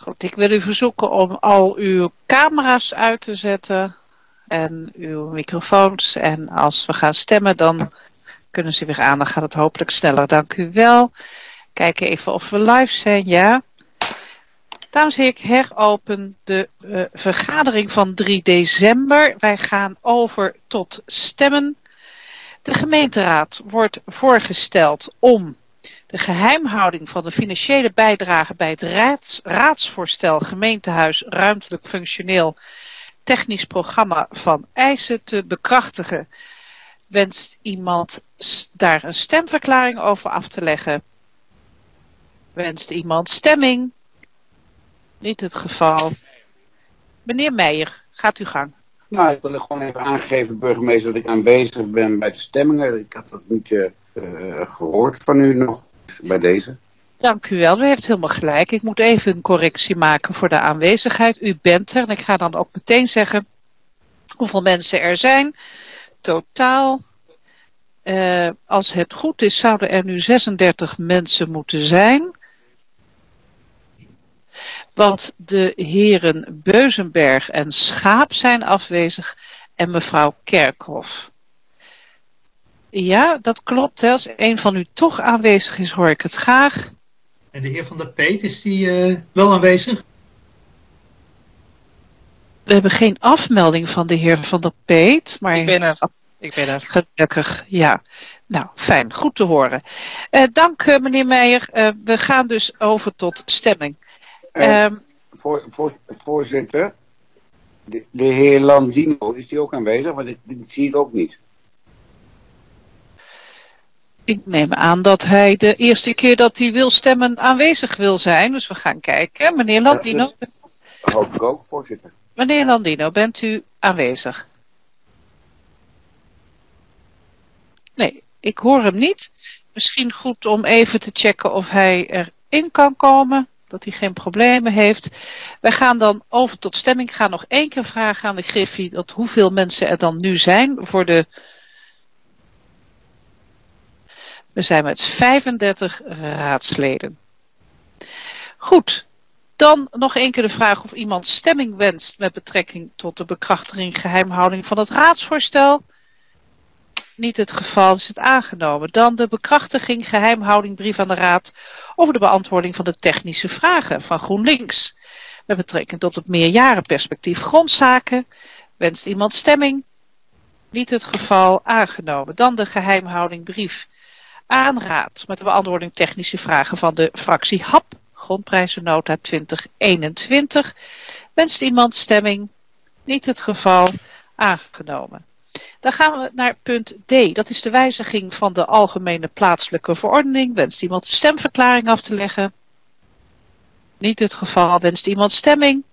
Goed, ik wil u verzoeken om al uw camera's uit te zetten en uw microfoons. En als we gaan stemmen, dan kunnen ze weer aan. Dan gaat het hopelijk sneller. Dank u wel. Kijken even of we live zijn. Ja. Dames en heren, ik heropen de vergadering van 3 december. Wij gaan over tot stemmen. De gemeenteraad wordt voorgesteld om de geheimhouding van de financiële bijdrage bij het raadsvoorstel gemeentehuis ruimtelijk functioneel technisch programma van eisen te bekrachtigen. Wenst iemand daar een stemverklaring over af te leggen? Wenst iemand stemming? Niet het geval. Meneer Meijer, gaat uw gang. Nou, ik wil gewoon even aangeven, burgemeester, dat ik aanwezig ben bij de stemmingen. Ik had dat niet gehoord van u nog bij deze. Dank u wel, u heeft helemaal gelijk. Ik moet even een correctie maken voor de aanwezigheid. U bent er en ik ga dan ook meteen zeggen hoeveel mensen er zijn. Totaal, als het goed is, zouden er nu 36 mensen moeten zijn. Want de heren Beuzenberg en Schaap zijn afwezig en mevrouw Kerkhoff. Ja, dat klopt. Hè. Als een van u toch aanwezig is, hoor ik het graag. En de heer Van der Peet, is die wel aanwezig? We hebben geen afmelding van de heer Van der Peet. Maar Ik ben er. Gelukkig, ja. Nou, fijn. Goed te horen. Dank meneer Meijer. We gaan dus over tot stemming. Voorzitter, de heer Landino, is die ook aanwezig? Want die zie ik ook niet. Ik neem aan dat hij de eerste keer dat hij wil stemmen aanwezig wil zijn. Dus we gaan kijken. Meneer Landino. Hoop ik ook, voorzitter. Meneer Landino, bent u aanwezig? Nee, ik hoor hem niet. Misschien goed om even te checken of hij erin kan komen. Dat hij geen problemen heeft. Wij gaan dan over tot stemming. Ik ga nog 1 keer vragen aan de Griffie dat hoeveel mensen er dan nu zijn voor de... We zijn met 35 raadsleden. Goed, dan nog 1 keer de vraag of iemand stemming wenst met betrekking tot de bekrachtiging geheimhouding van het raadsvoorstel. Niet het geval, is het aangenomen. Dan de bekrachtiging geheimhouding brief aan de raad over de beantwoording van de technische vragen van GroenLinks. Met betrekking tot het meerjarenperspectief grondzaken. Wenst iemand stemming? Niet het geval, aangenomen. Dan de geheimhouding brief aan raad met de beantwoording technische vragen van de fractie HAP. Grondprijzennota 2021. Wenst iemand stemming? Niet het geval, aangenomen. Dan gaan we naar punt D. Dat is de wijziging van de algemene plaatselijke verordening. Wenst iemand de stemverklaring af te leggen? Niet het geval. Wenst iemand stemming?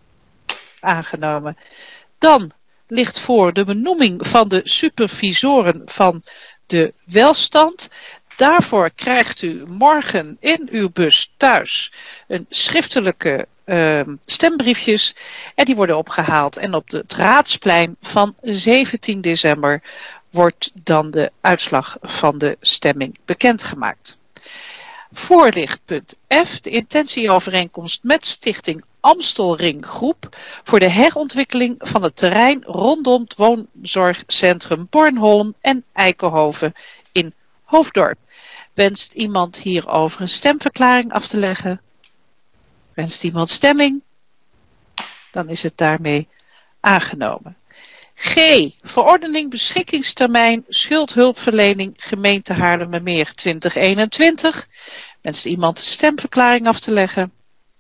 Aangenomen. Dan ligt voor de benoeming van de supervisoren van de welstand. Daarvoor krijgt u morgen in uw bus thuis een schriftelijke stembriefjes en die worden opgehaald. En op het Raadsplein van 17 december wordt dan de uitslag van de stemming bekendgemaakt. Voor ligt punt F, de intentieovereenkomst met Stichting Amstelring Groep voor de herontwikkeling van het terrein rondom het woonzorgcentrum Bornholm en Eikenhoven in Hoofddorp. Wenst iemand hierover een stemverklaring af te leggen? Wenst iemand stemming? Dan is het daarmee aangenomen. G. Verordening beschiktingstermijn schuldhulpverlening gemeente Haarlemmermeer 2021. Wenst iemand de stemverklaring af te leggen?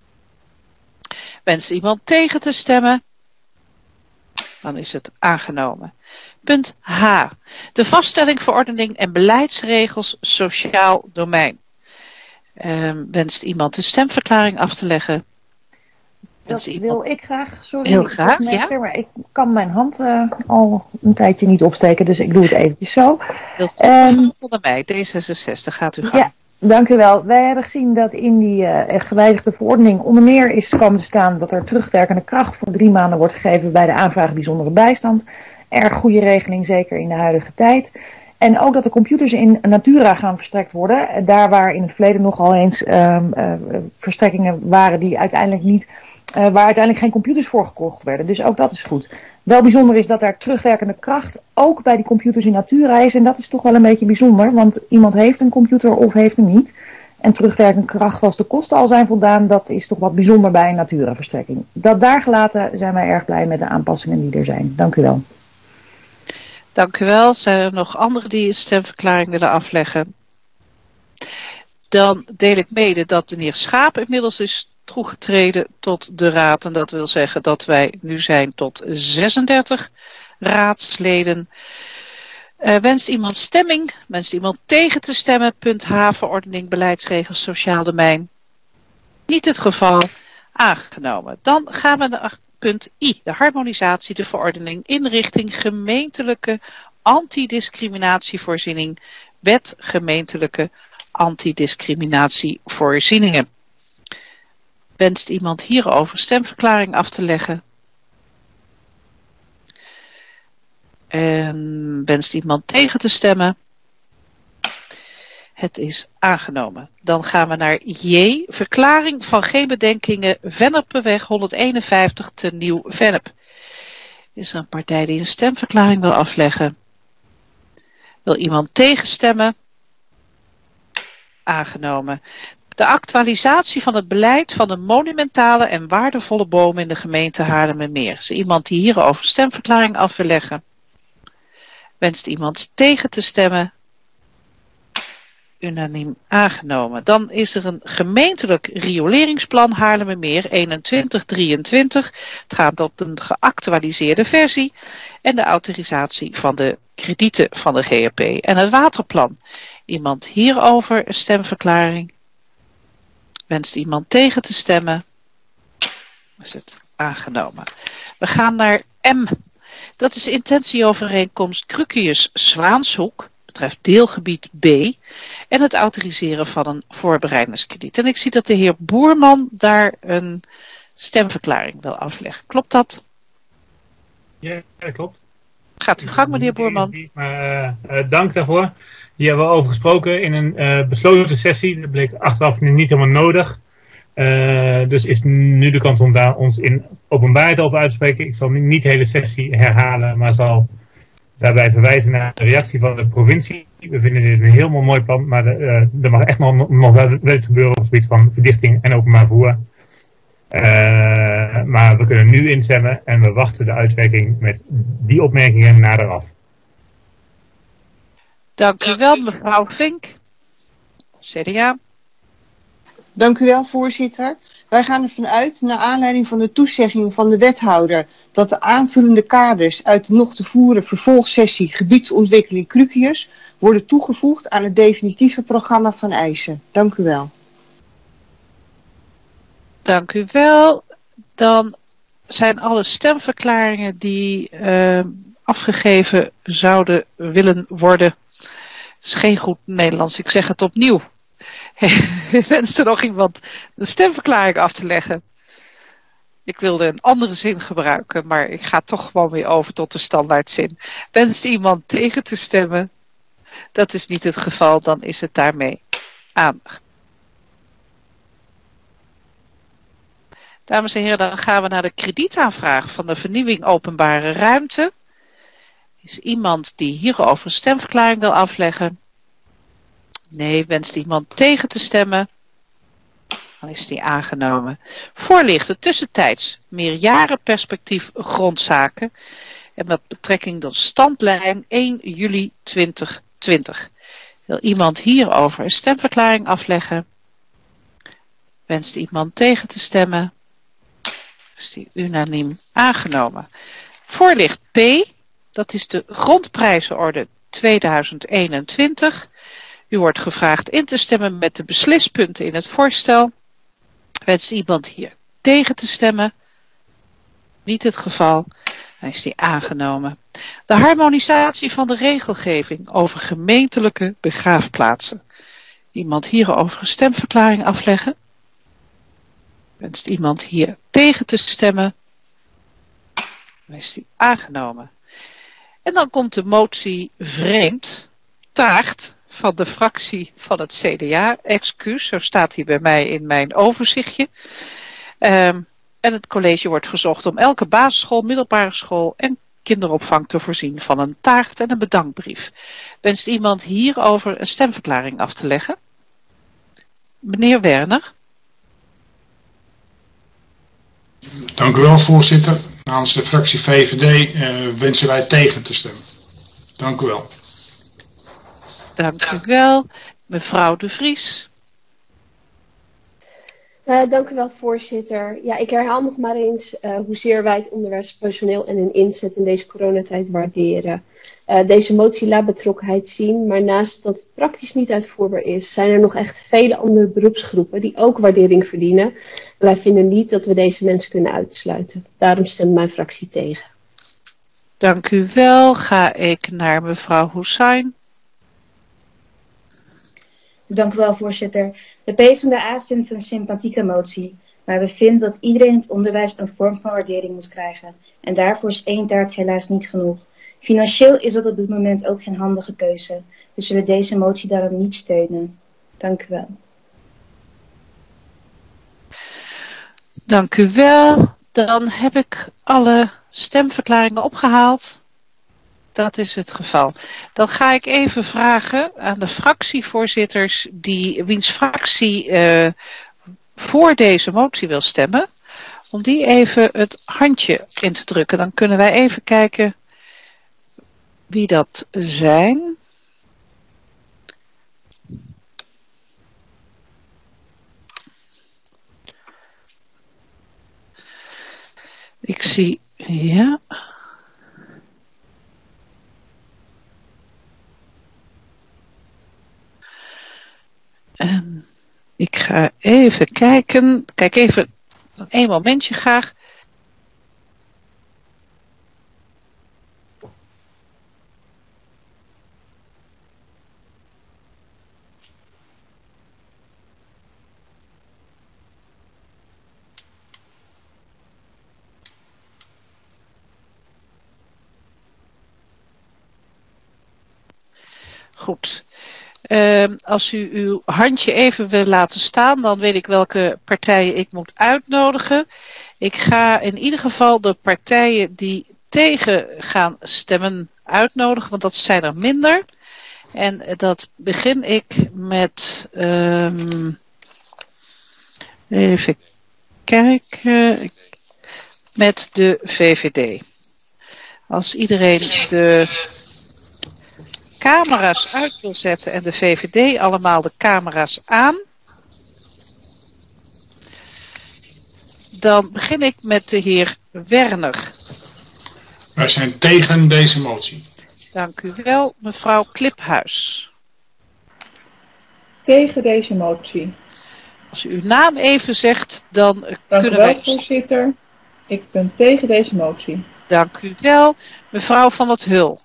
Wenst iemand tegen te stemmen? Dan is het aangenomen. Punt H. De vaststelling, verordening en beleidsregels sociaal domein. Wenst iemand de stemverklaring af te leggen? Dat wil ik graag. Sorry, heel graag, ja. Maar ik kan mijn hand al een tijdje niet opsteken, dus ik doe het eventjes zo. Heel goed. Volgens mij, D66, gaat u gang. Ja, dank u wel. Wij hebben gezien dat in die gewijzigde verordening onder meer is komen te staan dat er terugwerkende kracht voor 3 maanden wordt gegeven bij de aanvraag bijzondere bijstand. Erg goede regeling, zeker in de huidige tijd. En ook dat de computers in Natura gaan verstrekt worden. Daar waar in het verleden nogal eens verstrekkingen waren die uiteindelijk niet, waar uiteindelijk geen computers voor gekocht werden. Dus ook dat is goed. Wel bijzonder is dat daar terugwerkende kracht ook bij die computers in Natura is. En dat is toch wel een beetje bijzonder, want iemand heeft een computer of heeft hem niet. En terugwerkende kracht als de kosten al zijn voldaan, dat is toch wat bijzonder bij een Natura-verstrekking. Dat daar gelaten zijn wij erg blij met de aanpassingen die er zijn. Dank u wel. Dank u wel. Zijn er nog anderen die een stemverklaring willen afleggen? Dan deel ik mede dat de heer Schaap inmiddels is toegetreden tot de raad. En dat wil zeggen dat wij nu zijn tot 36 raadsleden. Wenst iemand stemming? Wenst iemand tegen te stemmen? Punt H, verordening, beleidsregels, sociaal domein. Niet het geval. Aangenomen. Dan gaan we naar punt I, de harmonisatie, de verordening, inrichting, gemeentelijke antidiscriminatievoorziening, wet gemeentelijke antidiscriminatievoorzieningen. Wenst iemand hierover stemverklaring af te leggen? En wenst iemand tegen te stemmen? Het is aangenomen. Dan gaan we naar J. Verklaring van geen bedenkingen Vennepenweg 151 te Nieuw-Vennep. Is er een partij die een stemverklaring wil afleggen? Wil iemand tegenstemmen? Aangenomen. De actualisatie van het beleid van de monumentale en waardevolle bomen in de gemeente Haarlemmermeer. Is er iemand die hierover stemverklaring af wil leggen? Wenst iemand tegen te stemmen? Unaniem aangenomen. Dan is er een gemeentelijk rioleringsplan Haarlemmermeer 2123. Het gaat op een geactualiseerde versie. En de autorisatie van de kredieten van de GRP. En het waterplan. Iemand hierover een stemverklaring? Wenst iemand tegen te stemmen? Is het aangenomen. We gaan naar M. Dat is intentieovereenkomst Crucius-Zwaanshoek. Betreft deelgebied B. En het autoriseren van een voorbereidingskrediet. En ik zie dat de heer Boerman daar een stemverklaring wil afleggen. Klopt dat? Ja, dat klopt. Gaat uw gang, meneer Boerman. Maar dank daarvoor. Hier hebben we over gesproken in een besloten sessie. Dat bleek achteraf nu niet helemaal nodig. Dus is nu de kans om daar ons in openbaarheid over uit te spreken. Ik zal niet de hele sessie herhalen, maar zal daarbij verwijzen naar de reactie van de provincie. We vinden dit een heel mooi plan, maar er mag echt nog wel iets gebeuren op het gebied van verdichting en openbaar vervoer. Maar we kunnen nu instemmen en we wachten de uitwerking met die opmerkingen nader af. Dank u wel, mevrouw Vink. CDA. Dank u wel, voorzitter. Wij gaan ervan uit, naar aanleiding van de toezegging van de wethouder, dat de aanvullende kaders uit de nog te voeren vervolgsessie gebiedsontwikkeling Crucius worden toegevoegd aan het definitieve programma van eisen. Dank u wel. Dank u wel. Dan zijn alle stemverklaringen die afgegeven zouden willen worden. Het is geen goed Nederlands, ik zeg het opnieuw. Wenst er nog iemand de stemverklaring af te leggen? Ik wilde een andere zin gebruiken, maar ik ga toch gewoon weer over tot de standaardzin. Wenst iemand tegen te stemmen? Dat is niet het geval, dan is het daarmee aan. Dames en heren, dan gaan we naar de kredietaanvraag van de vernieuwing openbare ruimte. Is iemand die hierover een stemverklaring wil afleggen? Nee, wenst iemand tegen te stemmen? Dan is die aangenomen. Voor ligt de tussentijds meerjarenperspectief grondzaken. En met betrekking tot standlijn 1 juli 2020. Wil iemand hierover een stemverklaring afleggen? Wenst iemand tegen te stemmen? Is die unaniem aangenomen. Voor ligt P. Dat is de grondprijzenorde 2021. U wordt gevraagd in te stemmen met de beslispunten in het voorstel. Wenst iemand hier tegen te stemmen? Niet het geval. Dan is die aangenomen. De harmonisatie van de regelgeving over gemeentelijke begraafplaatsen. Iemand hierover een stemverklaring afleggen? Wenst iemand hier tegen te stemmen? Dan is die aangenomen. En dan komt de motie vreemd. taart van de fractie van het CDA. Excuus, zo staat hij bij mij in mijn overzichtje. En het college wordt verzocht om elke basisschool, middelbare school en kinderopvang te voorzien van een taart en een bedankbrief. Wenst iemand hierover een stemverklaring af te leggen? Meneer Werner. Dank u wel, voorzitter. Namens de fractie VVD wensen wij tegen te stemmen. Dank u wel. Dank u wel. Mevrouw De Vries. Dank u wel, voorzitter. Ja, ik herhaal nog maar eens hoezeer wij het onderwijspersoneel en hun inzet in deze coronatijd waarderen. Deze motie laat betrokkenheid zien, maar naast dat het praktisch niet uitvoerbaar is, zijn er nog echt vele andere beroepsgroepen die ook waardering verdienen. En wij vinden niet dat we deze mensen kunnen uitsluiten. Daarom stemt mijn fractie tegen. Dank u wel. Ga ik naar mevrouw Hoesijn. Dank u wel, voorzitter. De PvdA vindt het een sympathieke motie, maar we vinden dat iedereen in het onderwijs een vorm van waardering moet krijgen. En daarvoor is 1 taart helaas niet genoeg. Financieel is dat op dit moment ook geen handige keuze. We zullen deze motie daarom niet steunen. Dank u wel. Dank u wel. Dan heb ik alle stemverklaringen opgehaald. Dat is het geval. Dan ga ik even vragen aan de fractievoorzitters wiens fractie voor deze motie wil stemmen, om die even het handje in te drukken. Dan kunnen wij even kijken wie dat zijn. Ik zie, ja. En ik ga even kijken. Kijk even, een momentje graag. Goed. Als u uw handje even wil laten staan, dan weet ik welke partijen ik moet uitnodigen. Ik ga in ieder geval de partijen die tegen gaan stemmen uitnodigen, want dat zijn er minder. En dat begin ik met, even kijken, met de VVD. Als iedereen de camera's uit wil zetten en de VVD allemaal de camera's aan, dan begin ik met de heer Werner. Wij zijn tegen deze motie. Dank u wel, mevrouw Kliphuis. Tegen deze motie. Als u uw naam even zegt, dan kunnen wij... Dank u wel, voorzitter. Ik ben tegen deze motie. Dank u wel, mevrouw Van het Hul.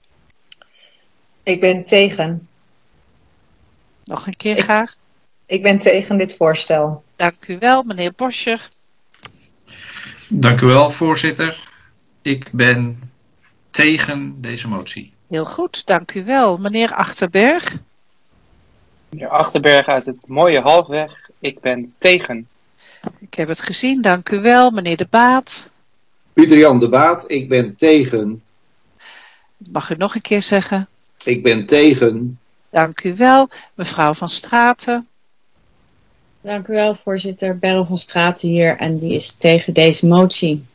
Ik ben tegen. Nog een keer graag. Ik ben tegen dit voorstel. Dank u wel, meneer Boscher. Dank u wel, voorzitter. Ik ben tegen deze motie. Heel goed, dank u wel. Meneer Achterberg. Meneer Achterberg uit het mooie Halfweg. Ik ben tegen. Ik heb het gezien, dank u wel. Meneer De Baat. Pieter-Jan De Baat, ik ben tegen. Mag u nog een keer zeggen? Ik ben tegen. Dank u wel. Mevrouw Van Straten. Dank u wel, voorzitter. Beryl van Straten hier en die is tegen deze motie.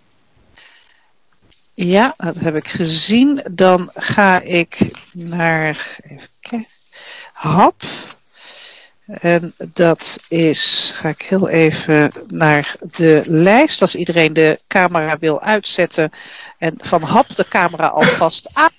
Ja, dat heb ik gezien. Dan ga ik naar even kijken, HAP. En dat is, ga ik heel even naar de lijst. Als iedereen de camera wil uitzetten en van HAP de camera alvast aan.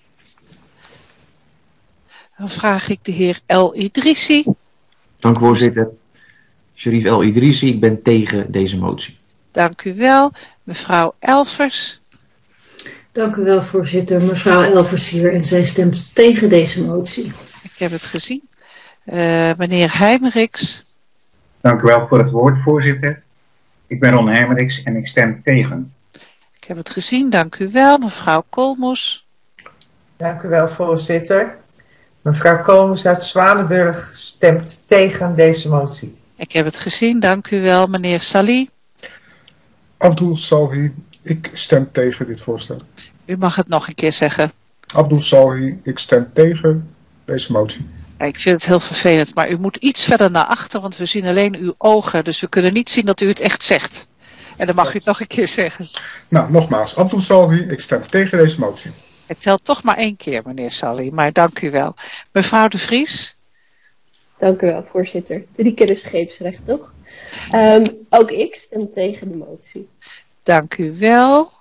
Dan vraag ik de heer El Idrissi. Dank u, voorzitter. Sherif El Idrissi, ik ben tegen deze motie. Dank u wel. Mevrouw Elvers. Dank u wel, voorzitter. Mevrouw Elvers hier en zij stemt tegen deze motie. Ik heb het gezien. Meneer Heimeriks. Dank u wel voor het woord, voorzitter. Ik ben Ron Heimeriks en ik stem tegen. Ik heb het gezien, dank u wel. Mevrouw Kolmos. Dank u wel, voorzitter. Mevrouw Kools uit Zwanenburg stemt tegen deze motie. Ik heb het gezien, dank u wel. Meneer Salih. Abdul Salhi, ik stem tegen dit voorstel. U mag het nog een keer zeggen. Abdul Salhi, ik stem tegen deze motie. Ik vind het heel vervelend, maar u moet iets verder naar achter, want we zien alleen uw ogen. Dus we kunnen niet zien dat u het echt zegt. En dan mag u het nog een keer zeggen. Nou, nogmaals, Abdul Salhi, ik stem tegen deze motie. Het telt toch maar 1 keer, meneer Salih, maar dank u wel. Mevrouw de Vries. Dank u wel, voorzitter. 3 keer de scheepsrecht, toch? Ook ik stem tegen de motie. Dank u wel.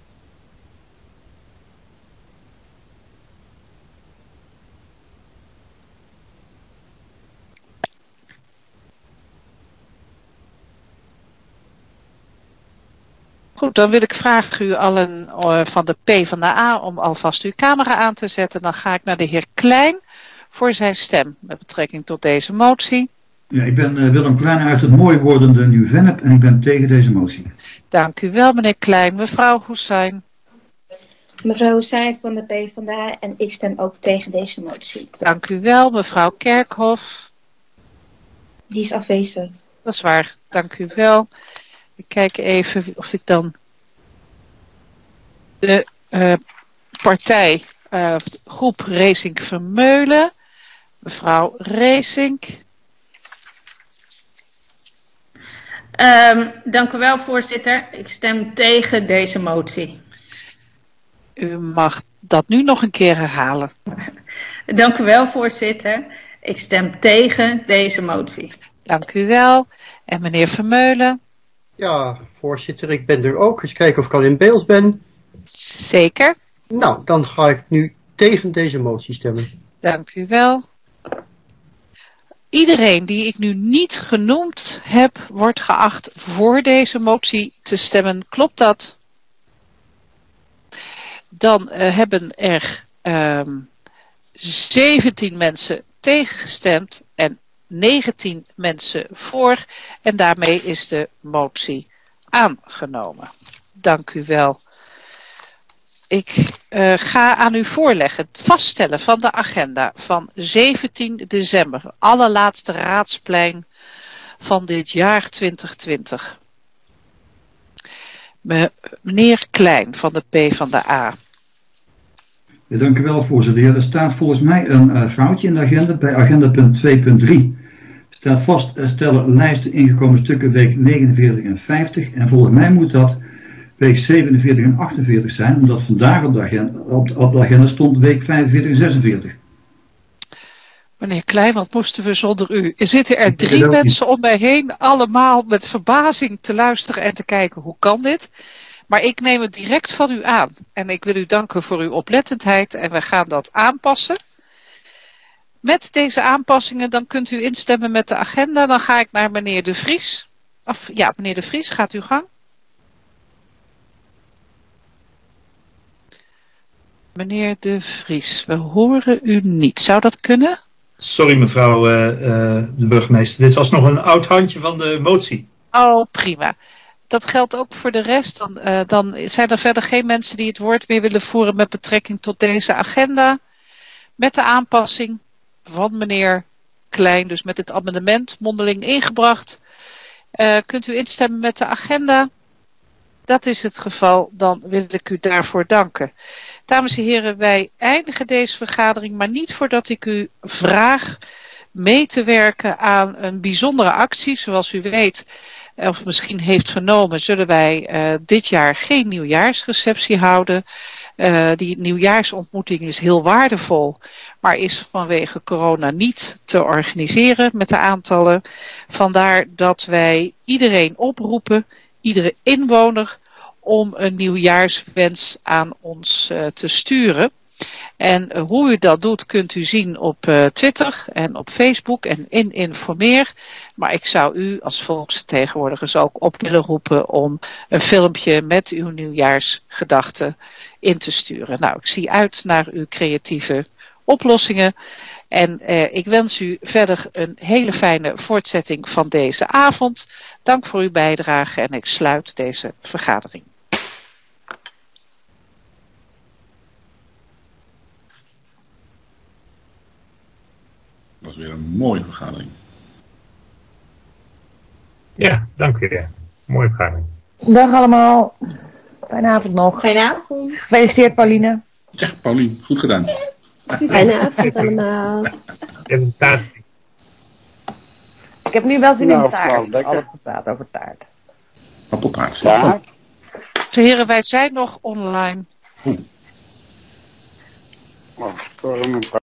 Goed, dan wil ik vragen u allen van de PvdA om alvast uw camera aan te zetten. Dan ga ik naar de heer Klein voor zijn stem met betrekking tot deze motie. Ja, ik ben Willem Klein uit het mooi wordende Nieuw-Vennep en ik ben tegen deze motie. Dank u wel, meneer Klein. Mevrouw Hoesijn. Mevrouw Hoesijn van de PvdA en ik stem ook tegen deze motie. Dank u wel, mevrouw Kerkhoff. Die is afwezig. Dat is waar, dank u wel. Ik kijk even of ik dan de partij, groep Racing Vermeulen, mevrouw Racing. Dank u wel, voorzitter. Ik stem tegen deze motie. U mag dat nu nog een keer herhalen. Dank u wel, voorzitter. Ik stem tegen deze motie. Dank u wel. En meneer Vermeulen? Ja, voorzitter, ik ben er ook. Eens kijken of ik al in beeld ben. Zeker. Nou, dan ga ik nu tegen deze motie stemmen. Dank u wel. Iedereen die ik nu niet genoemd heb, wordt geacht voor deze motie te stemmen. Klopt dat? Dan hebben er 17 mensen tegengestemd en 19 mensen voor. En daarmee is de motie aangenomen. Dank u wel. Ik ga aan u voorleggen het vaststellen van de agenda van 17 december. Allerlaatste raadsplein van dit jaar 2020. Meneer Klein van de PvdA. Ja, dank u wel, voorzitter. Ja, er staat volgens mij een foutje in de agenda bij agenda punt 2.3. Staat vaststellen lijsten ingekomen stukken week 49 en 50. En volgens mij moet dat week 47 en 48 zijn, omdat vandaag op de agenda stond week 45 en 46. Meneer Klein, wat moesten we zonder u? Er zitten er 3 mensen om mij heen, allemaal met verbazing te luisteren en te kijken, hoe kan dit? Maar ik neem het direct van u aan. En ik wil u danken voor uw oplettendheid en we gaan dat aanpassen. Met deze aanpassingen, dan kunt u instemmen met de agenda. Dan ga ik naar meneer De Vries. Meneer De Vries, gaat uw gang. Meneer De Vries, we horen u niet. Zou dat kunnen? Sorry mevrouw de burgemeester, dit was nog een oud handje van de motie. Oh, prima. Dat geldt ook voor de rest. Dan zijn er verder geen mensen die het woord meer willen voeren met betrekking tot deze agenda. Met de aanpassing van meneer Klein, dus met het amendement mondeling ingebracht. Kunt u instemmen met de agenda? Dat is het geval, dan wil ik u daarvoor danken. Dames en heren, wij eindigen deze vergadering, maar niet voordat ik u vraag mee te werken aan een bijzondere actie. Zoals u weet, of misschien heeft vernomen, zullen wij dit jaar geen nieuwjaarsreceptie houden. Die nieuwjaarsontmoeting is heel waardevol, maar is vanwege corona niet te organiseren met de aantallen. Vandaar dat wij iedereen oproepen, iedere inwoner, om een nieuwjaarswens aan ons te sturen. En hoe u dat doet kunt u zien op Twitter en op Facebook en in Informeer. Maar ik zou u als volksvertegenwoordigers ook op willen roepen om een filmpje met uw nieuwjaarsgedachten in te sturen. Nou, ik zie uit naar uw creatieve oplossingen. En ik wens u verder een hele fijne voortzetting van deze avond. Dank voor uw bijdrage en ik sluit deze vergadering. mooie vergadering. Ja, dank u. Mooie vergadering. Dag allemaal. Fijne avond nog. Fijne avond. Gefeliciteerd Pauline. Ja, Paulien, goed gedaan. Fijne avond allemaal. Ik heb nu wel zin in Nou, taart. lekker. Alles gepraat over taart. Appeltaart. Taart. Heren, wij zijn nog online. Oh, sorry, mevrouw.